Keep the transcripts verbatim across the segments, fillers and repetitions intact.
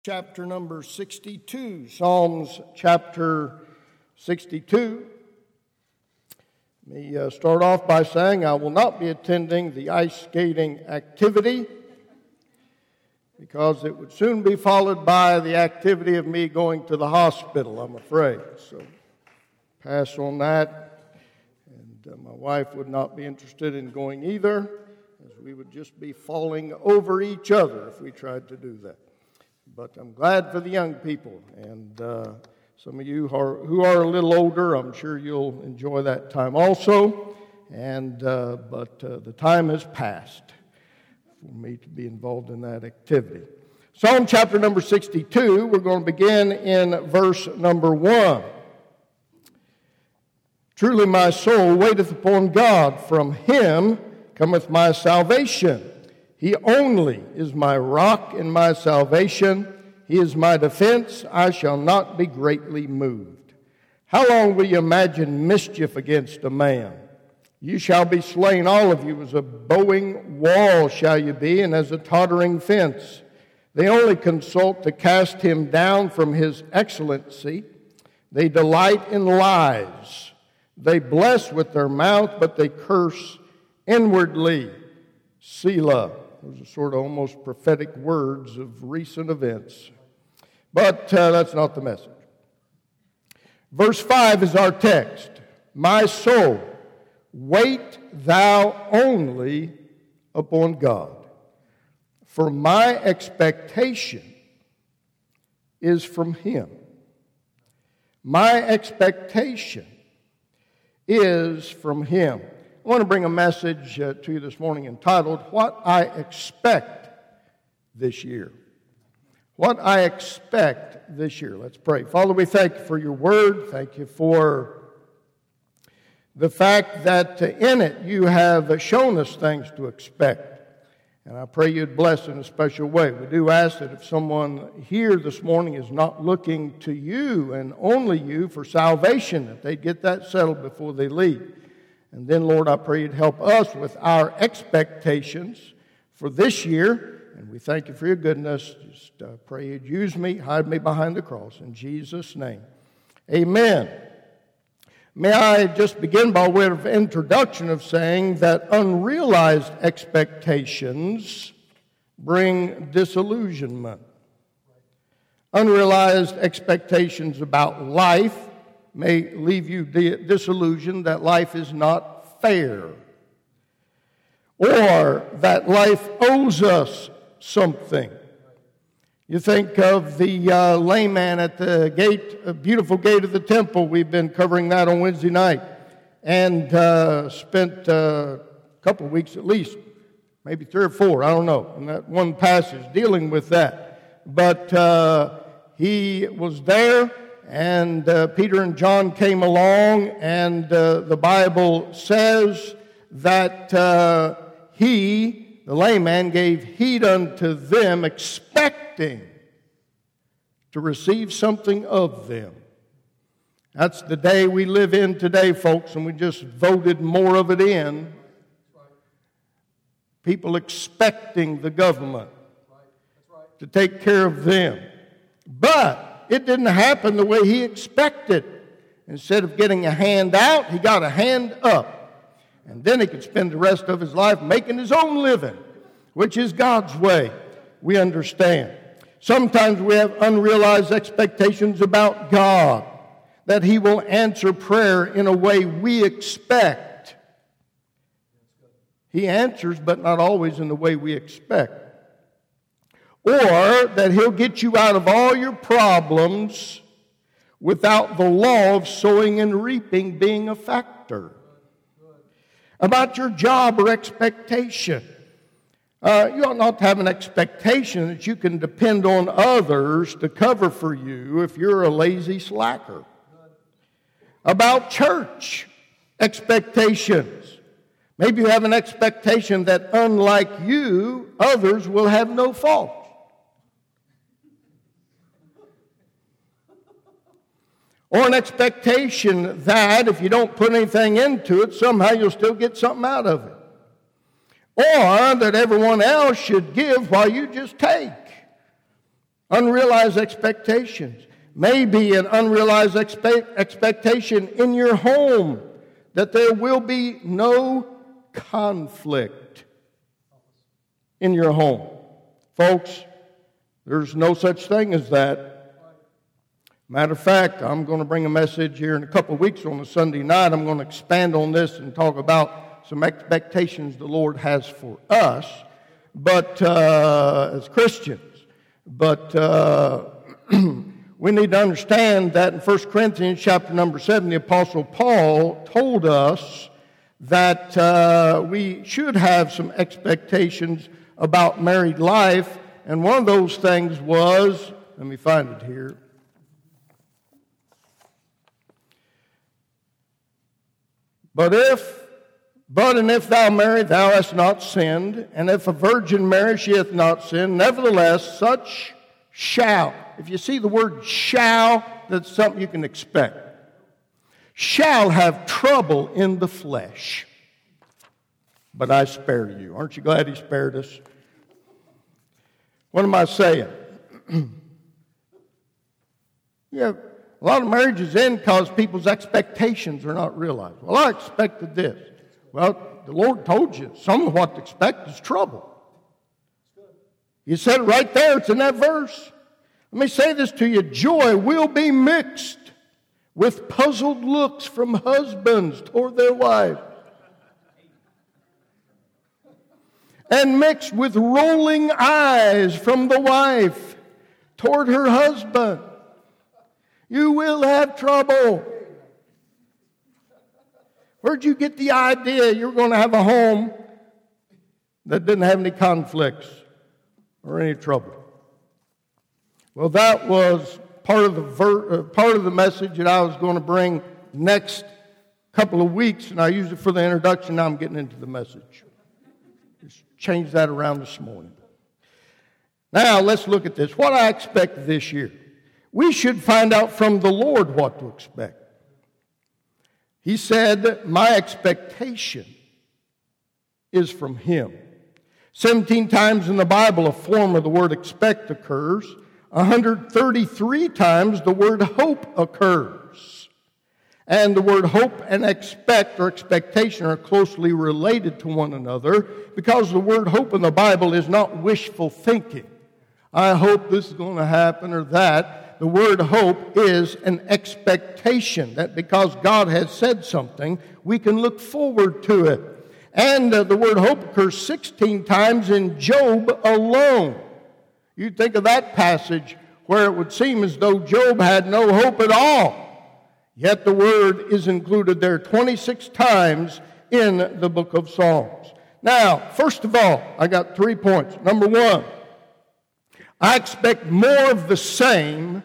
Chapter number sixty-two, Psalms chapter sixty-two. Let me uh, start off by saying I will not be attending the ice skating activity because it would soon be followed by the activity of me going to the hospital, I'm afraid. So pass on that. And uh, my wife would not be interested in going either, as we would just be falling over each other if we tried to do that. But I'm glad for the young people, and uh, some of you who are, who are a little older, I'm sure you'll enjoy that time also. And uh, but uh, the time has passed for me to be involved in that activity. Psalm chapter number sixty-two, we're going to begin in verse number one. Truly my soul waiteth upon God, from him cometh my salvation. He only is my rock and my salvation. He is my defense. I shall not be greatly moved. How long will you imagine mischief against a man? You shall be slain, all of you. As a bowing wall shall you be, and as a tottering fence. They only consult to cast him down from his excellency. They delight in lies. They bless with their mouth, but they curse inwardly. Selah. Those are sort of almost prophetic words of recent events. But uh, that's not the message. Verse five is our text. My soul, wait thou only upon God, for my expectation is from him. My expectation is from him. I want to bring a message uh, to you this morning entitled, What I Expect This Year. What I expect this year. Let's pray. Father, we thank you for your word. Thank you for the fact that uh, in it you have shown us things to expect. And I pray you'd bless in a special way. We do ask that if someone here this morning is not looking to you and only you for salvation, that they get that settled before they leave. And then, Lord, I pray you'd help us with our expectations for this year. And we thank you for your goodness. Just uh, pray you'd use me, hide me behind the cross. In Jesus' name, amen. May I just begin by way of introduction of saying that unrealized expectations bring disillusionment. Unrealized expectations about life may leave you disillusioned that life is not fair, or that life owes us something. You think of the uh, lame man at the gate, a beautiful gate of the temple. We've been covering that on Wednesday night, and uh, spent uh, a couple of weeks at least, maybe three or four, I don't know, in that one passage dealing with that. But uh, he was there. And uh, Peter and John came along, and uh, the Bible says that uh, he, the lame man, gave heed unto them, expecting to receive something of them. That's the day we live in today, folks, and we just voted more of it in. People expecting the government to take care of them. But it didn't happen the way he expected. Instead of getting a hand out, he got a hand up. And then he could spend the rest of his life making his own living, which is God's way, we understand. Sometimes we have unrealized expectations about God, that he will answer prayer in a way we expect. He answers, but not always in the way we expect. Or that he'll get you out of all your problems without the law of sowing and reaping being a factor. About your job or expectation. Uh, you ought not to have an expectation that you can depend on others to cover for you if you're a lazy slacker. About church expectations. Maybe you have an expectation that unlike you, others will have no fault. Or an expectation that if you don't put anything into it, somehow you'll still get something out of it. Or that everyone else should give while you just take. Unrealized expectations. Maybe an unrealized expe- expectation in your home that there will be no conflict in your home. Folks, there's no such thing as that. Matter of fact, I'm going to bring a message here in a couple of weeks on a Sunday night. I'm going to expand on this and talk about some expectations the Lord has for us, but uh, as Christians. But uh, we need to understand that in First Corinthians chapter number seven, the Apostle Paul told us that uh, we should have some expectations about married life. And one of those things was, let me find it here. But if, but and if thou marry, thou hast not sinned, and if a virgin marry, she hath not sinned. Nevertheless, such shall. If you see the word shall, that's something you can expect. Shall have trouble in the flesh. But I spare you. Aren't you glad he spared us? What am I saying? Yeah, a lot of marriages end because people's expectations are not realized. Well, I expected this. Well, the Lord told you some of what to expect is trouble. You said it right there. It's in that verse. Let me say this to you. Joy will be mixed with puzzled looks from husbands toward their wives, and mixed with rolling eyes from the wife toward her husband. You will have trouble. Where'd you get the idea you're going to have a home that didn't have any conflicts or any trouble? Well, that was part of the ver- uh, part of the message that I was going to bring next couple of weeks, and I used it for the introduction. Now I'm getting into the message. Just changed that around this morning. Now let's look at this. What I expect this year. We should find out from the Lord what to expect. He said, my expectation is from Him. Seventeen times in the Bible a form of the word expect occurs. one hundred thirty-three times the word hope occurs. And the word hope and expect or expectation are closely related to one another because the word hope in the Bible is not wishful thinking. I hope this is going to happen or that. The word hope is an expectation that because God has said something, we can look forward to it. And uh, the word hope occurs sixteen times in Job alone. You think of that passage where it would seem as though Job had no hope at all. Yet the word is included there twenty-six times in the book of Psalms. Now, first of all, I got three points. Number one, I expect more of the same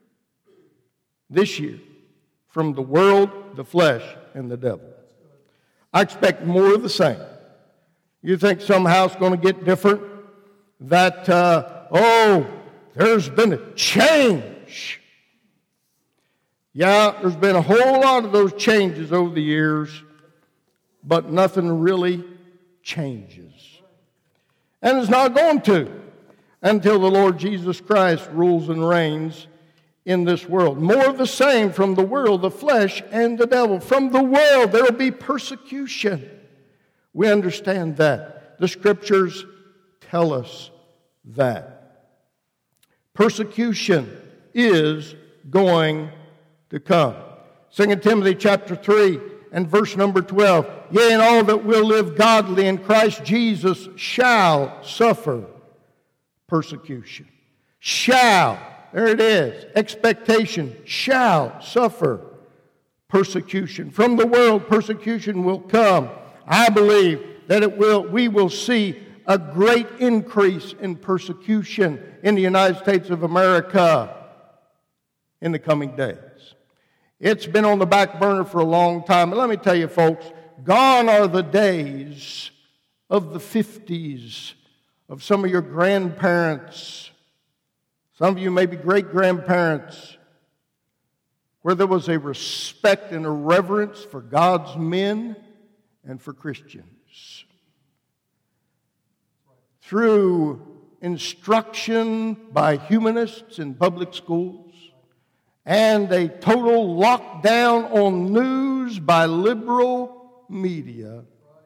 this year from the world, the flesh, and the devil. I expect more of the same. You think somehow it's going to get different? That, uh, oh, there's been a change. Yeah, there's been a whole lot of those changes over the years, but nothing really changes. And it's not going to until the Lord Jesus Christ rules and reigns in this world. More of the same from the world, the flesh, and the devil. From the world, there will be persecution. We understand that. The Scriptures tell us that. Persecution is going to come. Second Timothy chapter three and verse number twelve. Yea, and all that will live godly in Christ Jesus shall suffer persecution. Shall. There it is. Expectation. Shall suffer persecution. From the world, persecution will come. I believe that it will. We will see a great increase in persecution in the United States of America in the coming days. It's been on the back burner for a long time. But let me tell you, folks, gone are the days of the fifties, of some of your grandparents. Some of you may be great-grandparents, where there was a respect and a reverence for God's men and for Christians. Through instruction by humanists in public schools and a total lockdown on news by liberal media,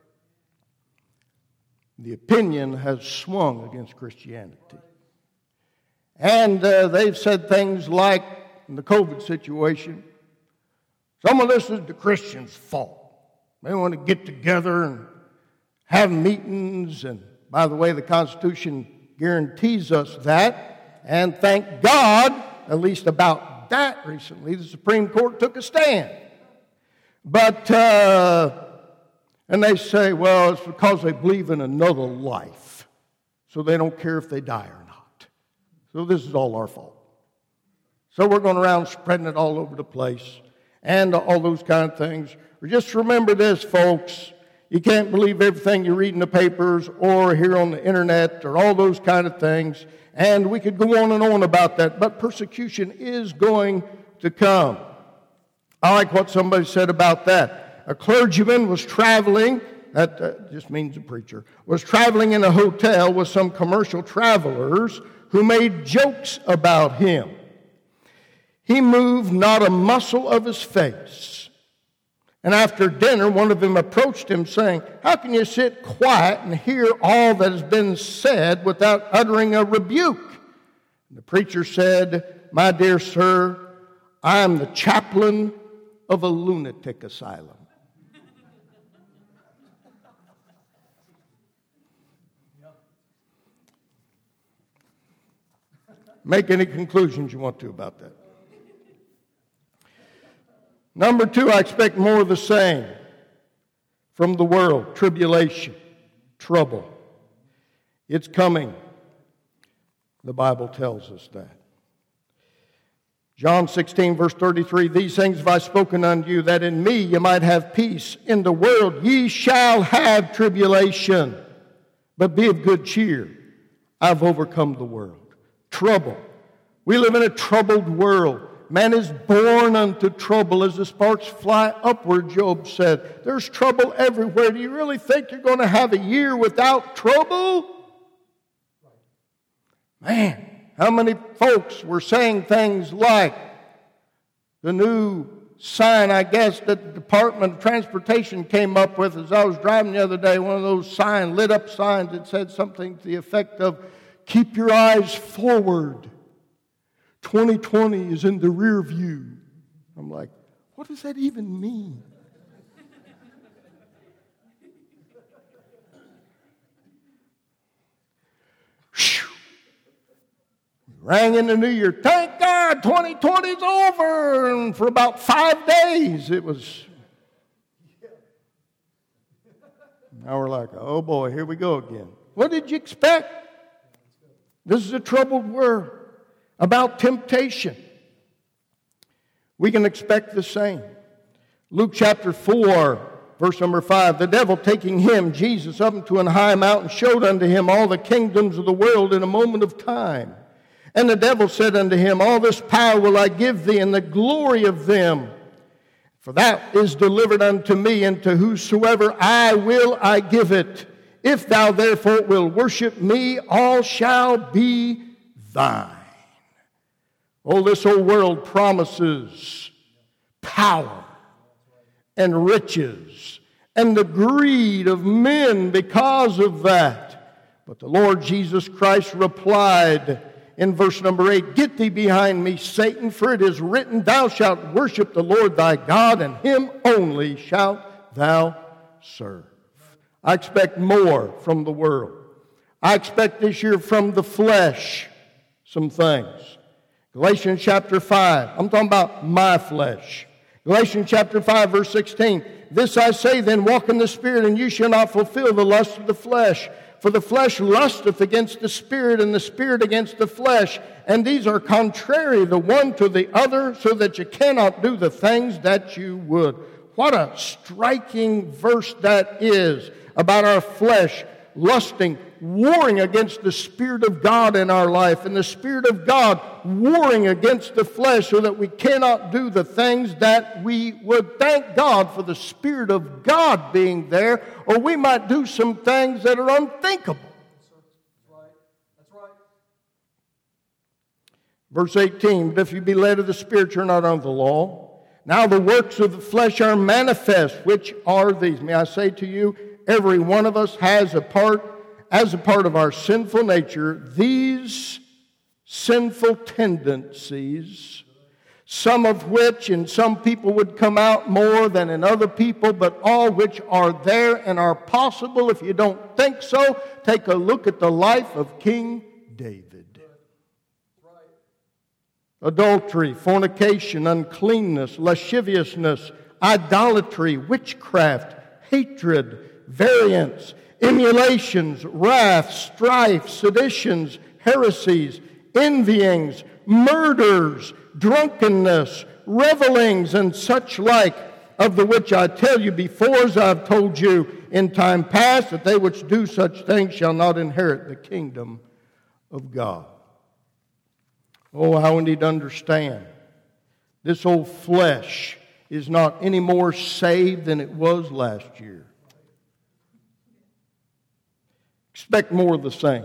the opinion has swung against Christianity. And uh, they've said things like, in the COVID situation, some of this is the Christians' fault. They want to get together and have meetings, and by the way, the Constitution guarantees us that, and thank God, at least about that recently, the Supreme Court took a stand. But, uh, and they say, well, it's because they believe in another life, so they don't care if they die or not. So this is all our fault. So we're going around spreading it all over the place, and all those kind of things. Just remember this, folks. You can't believe everything you read in the papers or hear on the internet or all those kind of things. And we could go on and on about that. But persecution is going to come. I like what somebody said about that. A clergyman was traveling, that uh, just means a preacher, was traveling in a hotel with some commercial travelers who made jokes about him. He moved not a muscle of his face. And after dinner, one of them approached him saying, how can you sit quiet and hear all that has been said without uttering a rebuke? And the preacher said, my dear sir, I am the chaplain of a lunatic asylum. Make any conclusions you want to about that. Number two, I expect more of the same from the world. Tribulation, trouble. It's coming. The Bible tells us that. John sixteen, verse thirty-three, these things have I spoken unto you, that in me you might have peace. In the world ye shall have tribulation, but be of good cheer. I've overcome the world. Trouble. We live in a troubled world. Man is born unto trouble. As the sparks fly upward, Job said. There's trouble everywhere. Do you really think you're going to have a year without trouble? Man, how many folks were saying things like the new sign, I guess, that the Department of Transportation came up with as I was driving the other day, one of those sign, lit up signs that said something to the effect of, keep your eyes forward. twenty twenty is in the rear view. I'm like, what does that even mean? Rang in the new year, thank God, twenty twenty is over. And for about five days, it was. Now we're like, oh boy, here we go again. What did you expect? This is a troubled world. About temptation, we can expect the same. Luke chapter four, verse number five, the devil taking him, Jesus, up into an high mountain, showed unto him all the kingdoms of the world in a moment of time. And the devil said unto him, all this power will I give thee, and the glory of them. For that is delivered unto me, and to whosoever I will I give it. If thou therefore wilt worship me, all shall be thine. Oh, this old world promises power and riches and the greed of men because of that. But the Lord Jesus Christ replied in verse number eight, get thee behind me, Satan, for it is written, thou shalt worship the Lord thy God, and him only shalt thou serve. I expect more from the world. I expect this year from the flesh some things. Galatians chapter five, I'm talking about my flesh. Galatians chapter five, verse sixteen, this I say then, walk in the Spirit, and you shall not fulfill the lust of the flesh. For the flesh lusteth against the Spirit, and the Spirit against the flesh. And these are contrary the one to the other, so that you cannot do the things that you would. What a striking verse that is about our flesh lusting, warring against the Spirit of God in our life, and the Spirit of God warring against the flesh so that we cannot do the things that we would. Thank God for the Spirit of God being there, or we might do some things that are unthinkable. That's right. That's right. Verse eighteen, but if you be led of the Spirit, you're not under the law. Now the works of the flesh are manifest, which are these. May I say to you, every one of us has a part, as a part of our sinful nature, these sinful tendencies, some of which in some people would come out more than in other people, but all which are there and are possible. If you don't think so, take a look at the life of King David. Adultery, fornication, uncleanness, lasciviousness, idolatry, witchcraft, hatred, variance, emulations, wrath, strife, seditions, heresies, envyings, murders, drunkenness, revelings, and such like, of the which I tell you before, as I have told you in time past, that they which do such things shall not inherit the kingdom of God. Oh, how we need to understand. This old flesh is not any more saved than it was last year. Expect more of the same.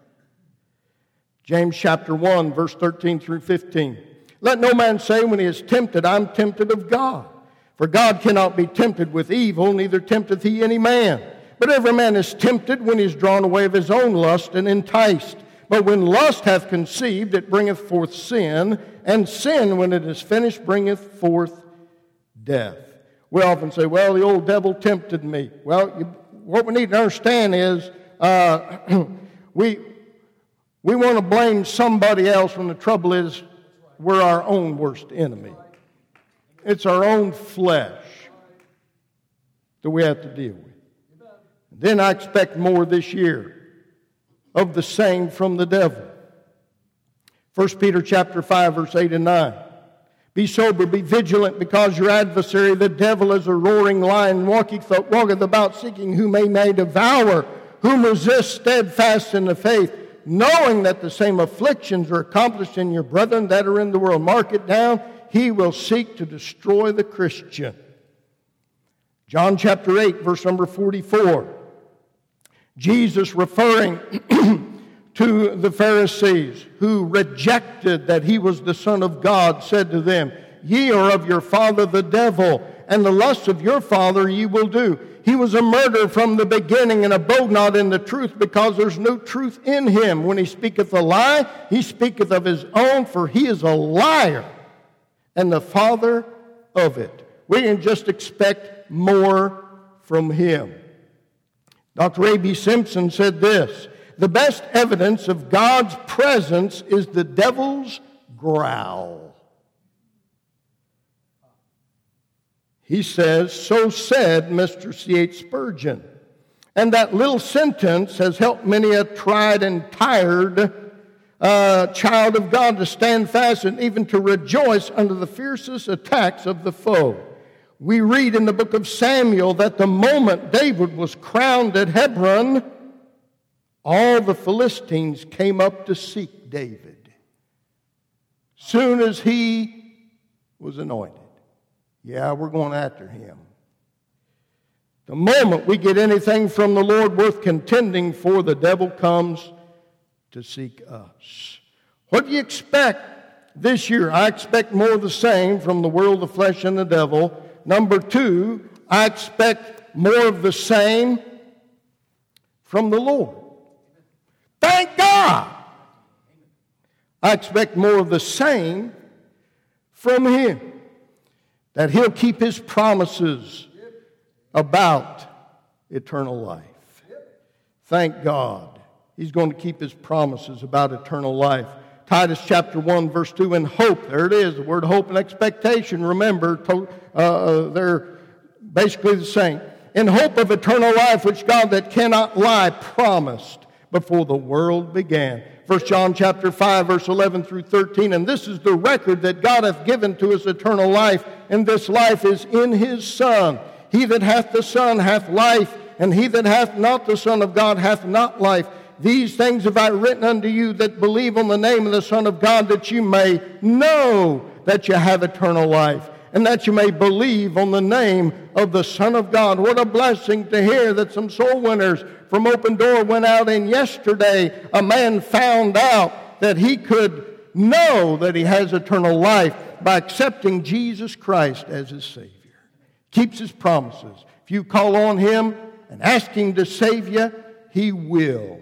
James chapter one, verse thirteen through fifteen. Let no man say when he is tempted, I'm tempted of God. For God cannot be tempted with evil, neither tempteth he any man. But every man is tempted when he is drawn away of his own lust and enticed. But when lust hath conceived, it bringeth forth sin, and sin, when it is finished, bringeth forth death. We often say, well, the old devil tempted me. Well, you, what we need to understand is uh, we, we want to blame somebody else when the trouble is we're our own worst enemy. It's our own flesh that we have to deal with. Then I expect more this year of the same from the devil. First Peter chapter five, verse eight and nine. Be sober, be vigilant, because your adversary, the devil, is a roaring lion, walketh, walketh about seeking whom he may devour, whom resist steadfast in the faith, knowing that the same afflictions are accomplished in your brethren that are in the world. Mark it down. He will seek to destroy the Christian. John chapter eight, verse number forty-four. Jesus, referring to the Pharisees who rejected that he was the Son of God, said to them, Ye are of your father the devil, and the lusts of your father ye will do. He was a murderer from the beginning, and abode not in the truth, because there's no truth in him. When he speaketh a lie, he speaketh of his own, for he is a liar, and the father of it. We can just expect more from him. Doctor A B Simpson said this, the best evidence of God's presence is the devil's growl. He says, so said Mister C H Spurgeon. And that little sentence has helped many a tried and tired uh, child of God to stand fast and even to rejoice under the fiercest attacks of the foe. We read in the book of Samuel that the moment David was crowned at Hebron, all the Philistines came up to seek David. Soon as he was anointed. Yeah, we're going after him. The moment we get anything from the Lord worth contending for, the devil comes to seek us. What do you expect this year? I expect more of the same from the world, the flesh, and the devil. Number two, I expect more of the same from the Lord. Thank God! I expect more of the same from him. That he'll keep his promises about eternal life. Thank God. He's going to keep his promises about eternal life. Titus chapter one, verse two, in hope. There it is, the word hope and expectation. Remember, to, uh, they're basically the same. In hope of eternal life, which God that cannot lie promised before the world began. First John chapter five, verse eleven through thirteen. And this is the record that God hath given to us eternal life, and this life is in his Son. He that hath the Son hath life, and he that hath not the Son of God hath not life. These things have I written unto you that believe on the name of the Son of God, that you may know that you have eternal life, and that you may believe on the name of the Son of God. What a blessing to hear that some soul winners from Open Door went out, and yesterday a man found out that he could know that he has eternal life by accepting Jesus Christ as his Savior. Keeps his promises. If you call on him and ask him to save you, he will.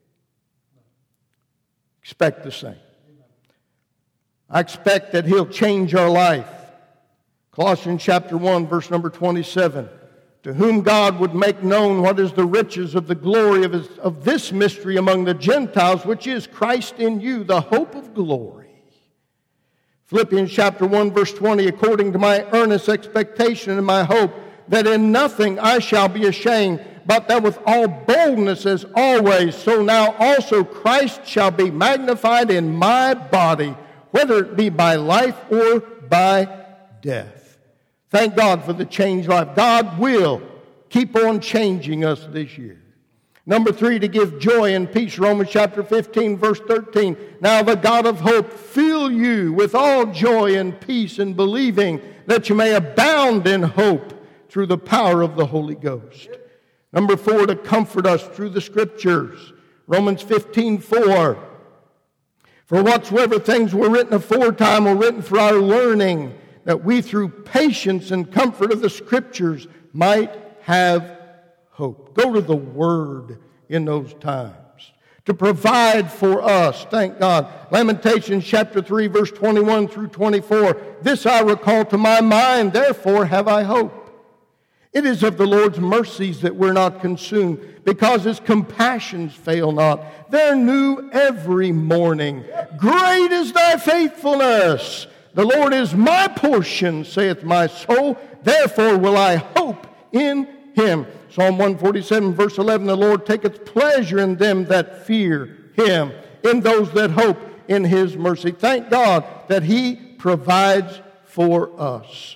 Expect the same. I expect that he'll change our life. Colossians chapter one, verse number twenty-seven. To whom God would make known what is the riches of the glory of, his, of this mystery among the Gentiles, which is Christ in you, the hope of glory. Philippians chapter one, verse twenty, according to my earnest expectation and my hope, that in nothing I shall be ashamed, but that with all boldness as always, so now also Christ shall be magnified in my body, whether it be by life or by death. Thank God for the changed life. God will keep on changing us this year. Number three, to give joy and peace. Romans chapter fifteen, verse thirteen. Now the God of hope fill you with all joy and peace in believing, that you may abound in hope through the power of the Holy Ghost. Number four, to comfort us through the Scriptures. Romans fifteen, four. For whatsoever things were written aforetime were written for our learning, that we through patience and comfort of the Scriptures might have hope. Go to the Word in those times to provide for us. Thank God. Lamentations chapter three, verse twenty-one through twenty-four. This I recall to my mind, therefore have I hope. It is of the Lord's mercies that we're not consumed, because his compassions fail not. They're new every morning. Great is thy faithfulness. The Lord is my portion, saith my soul. Therefore will I hope in him. Psalm one forty-seven, verse eleven, the Lord taketh pleasure in them that fear him, in those that hope in his mercy. Thank God that he provides for us.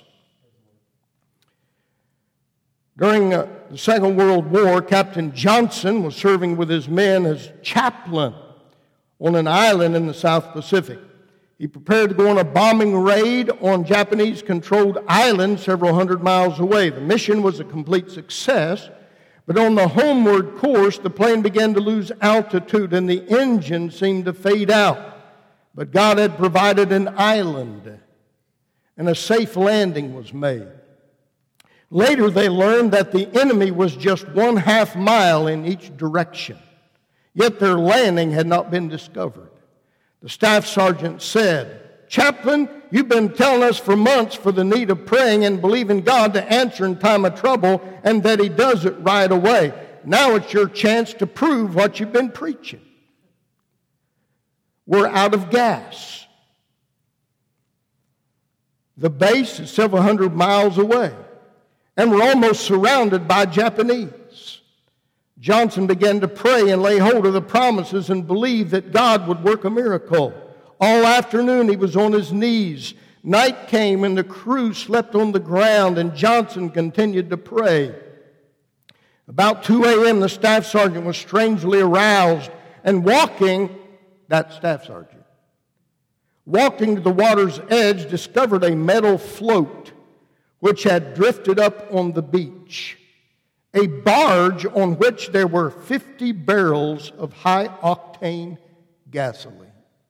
During uh, the Second World War, Captain Johnson was serving with his men as chaplain on an island in the South Pacific. He prepared to go on a bombing raid on Japanese-controlled islands several hundred miles away. The mission was a complete success, but on the homeward course, the plane began to lose altitude and the engine seemed to fade out. But God had provided an island, and a safe landing was made. Later, they learned that the enemy was just one half mile in each direction, yet their landing had not been discovered. The staff sergeant said, "Chaplain, you've been telling us for months for the need of praying and believing God to answer in time of trouble, and that he does it right away. Now it's your chance to prove what you've been preaching. We're out of gas. The base is several hundred miles away, and we're almost surrounded by Japanese." Johnson began to pray and lay hold of the promises and believe that God would work a miracle. All afternoon he was on his knees. Night came and the crew slept on the ground, and Johnson continued to pray. About two a.m. the staff sergeant was strangely aroused and walking, that staff sergeant, walking to the water's edge, discovered a metal float which had drifted up on the beach. A barge on which there were fifty barrels of high-octane gasoline.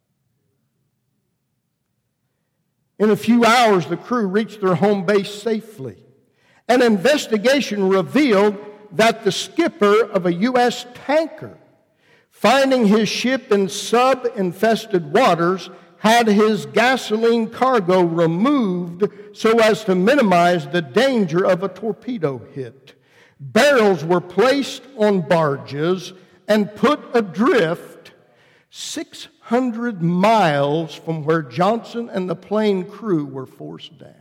In a few hours, the crew reached their home base safely. An investigation revealed that the skipper of a U S tanker, finding his ship in sub-infested waters, had his gasoline cargo removed so as to minimize the danger of a torpedo hit. Barrels were placed on barges and put adrift six hundred miles from where Johnson and the plane crew were forced down.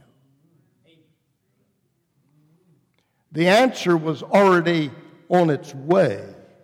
The answer was already on its way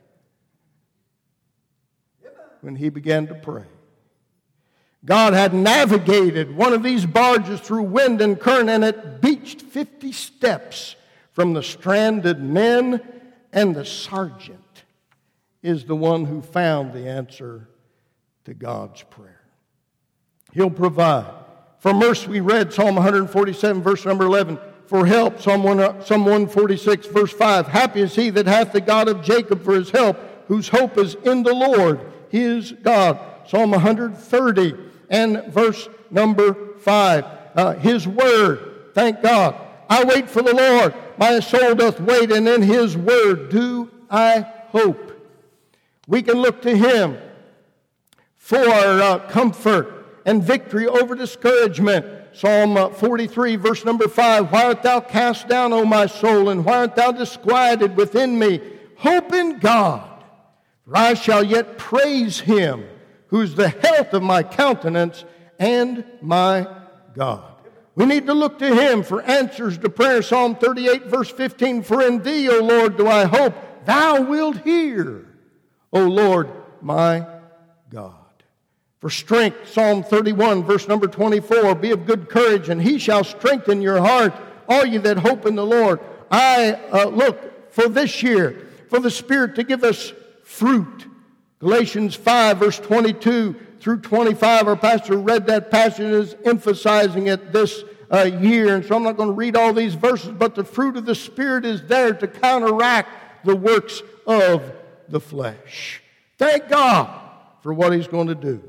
when he began to pray. God had navigated one of these barges through wind and current, and it beached fifty steps from the stranded men, and the sergeant is the one who found the answer to God's prayer. He'll provide. For mercy, we read Psalm one forty-seven, verse number eleven. For help, Psalm one forty-six, verse five. Happy is he that hath the God of Jacob for his help, whose hope is in the Lord, his God. Psalm one thirty and verse number five. Uh, his word, thank God. I wait for the Lord. My soul doth wait, and in his word do I hope. We can look to him for uh, comfort and victory over discouragement. Psalm uh, forty-three, verse number five. Why art thou cast down, O my soul, and why art thou disquieted within me? Hope in God, for I shall yet praise him, who is the health of my countenance and my God. We need to look to him for answers to prayer. Psalm thirty-eight, verse fifteen. For in thee, O Lord, do I hope. Thou wilt hear, O Lord, my God. For strength, Psalm thirty-one, verse number twenty-four. Be of good courage, and he shall strengthen your heart, all ye that hope in the Lord. I uh, look for this year, for the Spirit to give us fruit. Galatians five, verse twenty-two through twenty-five. Our pastor read that passage and is emphasizing it this uh, year. And so I'm not going to read all these verses, but the fruit of the Spirit is there to counteract the works of the flesh. Thank God for what he's going to do.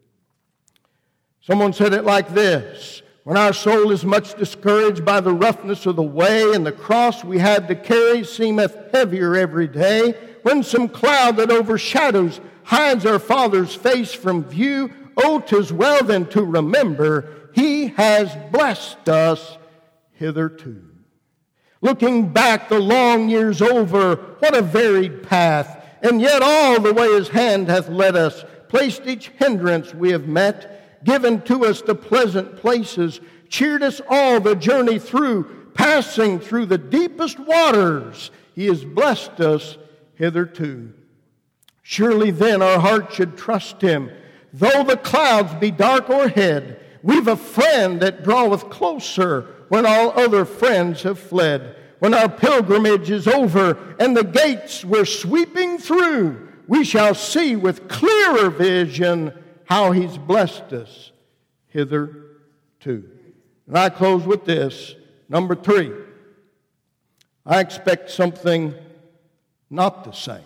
Someone said it like this: when our soul is much discouraged by the roughness of the way, and the cross we have to carry seemeth heavier every day, when some cloud that overshadows hides our Father's face from view, oh, 'tis well then to remember he has blessed us hitherto. Looking back the long years over, what a varied path, and yet all the way his hand hath led us, placed each hindrance we have met, given to us the pleasant places, cheered us all the journey through, passing through the deepest waters, he has blessed us hitherto. Surely then our heart should trust him. Though the clouds be dark o'erhead, we've a friend that draweth closer when all other friends have fled. When our pilgrimage is over and the gates we're sweeping through, we shall see with clearer vision how he's blessed us hitherto. And I close with this. Number three, I expect something not the same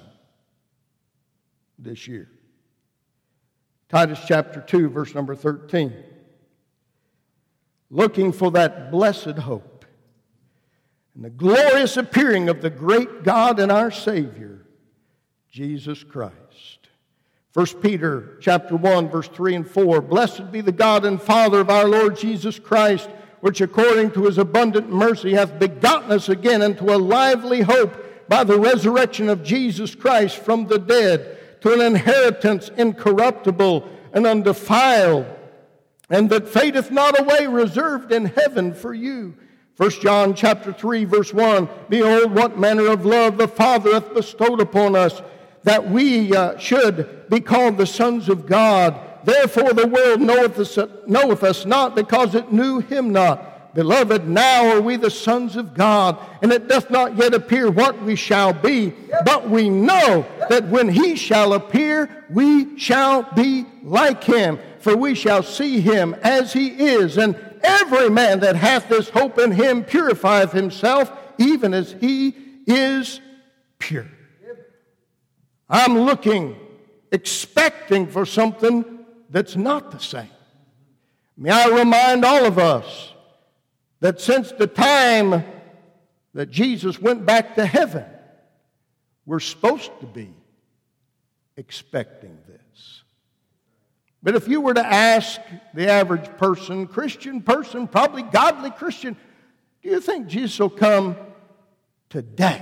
this year. Titus chapter two, verse number thirteen. Looking for that blessed hope and the glorious appearing of the great God and our Savior, Jesus Christ. First Peter chapter one, verse three and four. Blessed be the God and Father of our Lord Jesus Christ, which according to his abundant mercy hath begotten us again into a lively hope by the resurrection of Jesus Christ from the dead, to an inheritance incorruptible and undefiled, and that fadeth not away, reserved in heaven for you. First John chapter three, verse one. Behold, what manner of love the Father hath bestowed upon us, that we uh, should be called the sons of God. Therefore the world knoweth us, knoweth us not, because it knew him not. Beloved, now are we the sons of God, and it doth not yet appear what we shall be, but we know that when he shall appear, we shall be like him, for we shall see him as he is. And every man that hath this hope in him purifieth himself, even as he is pure. I'm looking, expecting for something that's not the same. May I remind all of us that since the time that Jesus went back to heaven, we're supposed to be expecting this. But if you were to ask the average person, Christian person, probably godly Christian, do you think Jesus will come today?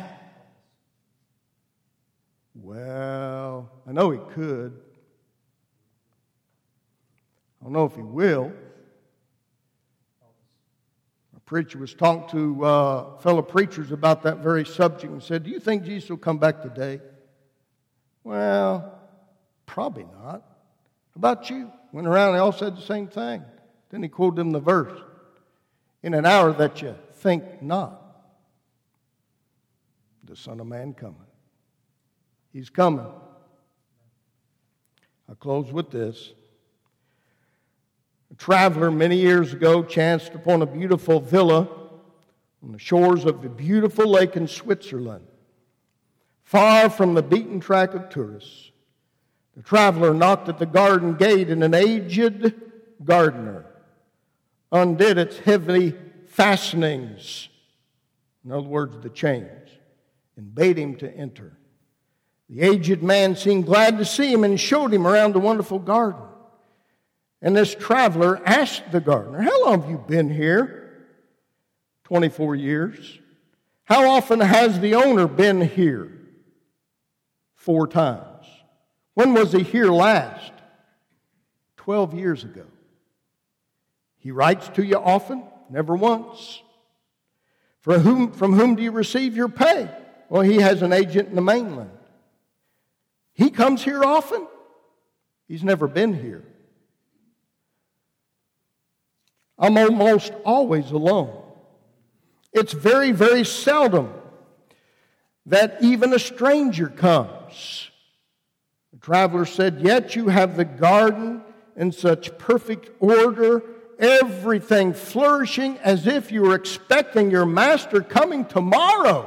Well, I know he could. I don't know if he will. A preacher was talking to uh, fellow preachers about that very subject and said, do you think Jesus will come back today? Well, probably not. How about you? Went around, they all said the same thing. Then he quoted them the verse. In an hour that you think not, the Son of Man cometh. He's coming. I'll close with this. A traveler many years ago chanced upon a beautiful villa on the shores of a beautiful lake in Switzerland, far from the beaten track of tourists. The traveler knocked at the garden gate, and an aged gardener undid its heavy fastenings, in other words, the chains, and bade him to enter. The aged man seemed glad to see him and showed him around the wonderful garden. And this traveler asked the gardener, "How long have you been here?" twenty-four years. "How often has the owner been here?" Four times. "When was he here last?" Twelve years ago. "He writes to you often?" "Never once." "For whom, from whom do you receive your pay?" "Well, he has an agent in the mainland." "He comes here often?" "He's never been here." "I'm almost always alone. It's very, very seldom that even a stranger comes." The traveler said, "Yet you have the garden in such perfect order, everything flourishing as if you were expecting your master coming tomorrow."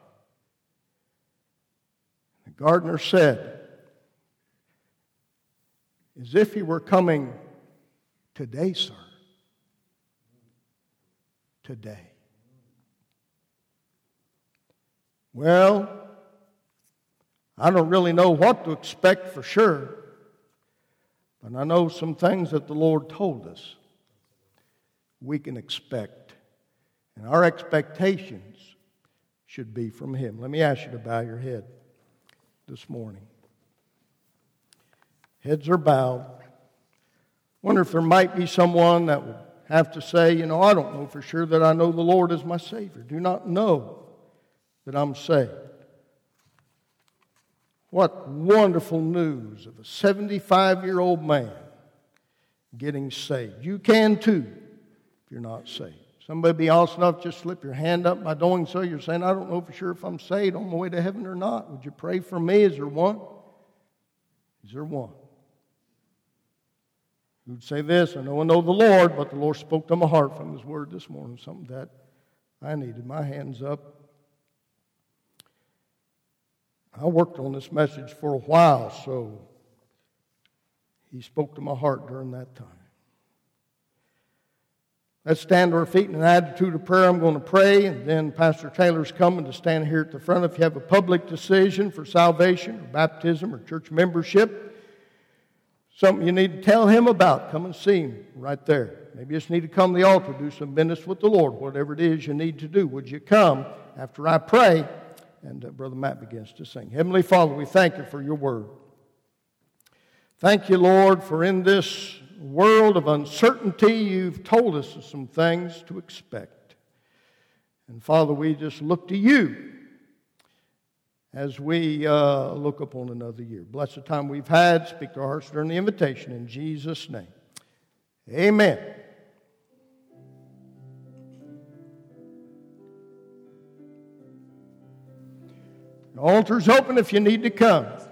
The gardener said, "As if he were coming today, sir. Today." Well, I don't really know what to expect for sure, but I know some things that the Lord told us we can expect. And our expectations should be from Him. Let me ask you to bow your head this morning. Heads are bowed. Wonder if there might be someone that would have to say, you know, I don't know for sure that I know the Lord as my Savior. Do not know that I'm saved. What wonderful news of a seventy-five-year-old man getting saved. You can too if you're not saved. Somebody be honest enough, just slip your hand up by doing so. You're saying, I don't know for sure if I'm saved on my way to heaven or not. Would you pray for me? Is there one? Is there one? Who'd say this? I know I know the Lord, but the Lord spoke to my heart from His Word this morning, something that I needed. My hand's up. I worked on this message for a while, so He spoke to my heart during that time. Let's stand to our feet in an attitude of prayer. I'm going to pray, and then Pastor Taylor's coming to stand here at the front. If you have a public decision for salvation or baptism or church membership, something you need to tell him about, come and see him right there. Maybe you just need to come to the altar, do some business with the Lord, whatever it is you need to do. Would you come after I pray? And uh, Brother Matt begins to sing. Heavenly Father, we thank You for Your word. Thank You, Lord, for in this world of uncertainty, You've told us some things to expect. And Father, we just look to You as we uh, look upon another year. Bless the time we've had. Speak to our hearts during the invitation. In Jesus' name, amen. The altar's open if you need to come.